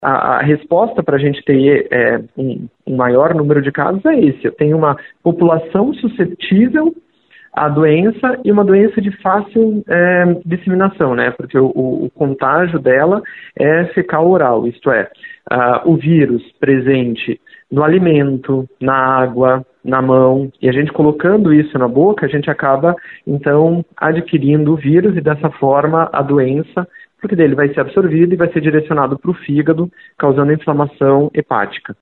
a resposta para a gente ter um maior número de casos é esse. Eu tenho uma população suscetível à doença e uma doença de fácil disseminação, né? Porque o contágio dela é fecal-oral, isto é, o vírus presente no alimento, na água, na mão, e a gente colocando isso na boca, a gente acaba, então, adquirindo o vírus e dessa forma a doença, porque dele vai ser absorvido e vai ser direcionado para o fígado, causando inflamação hepática.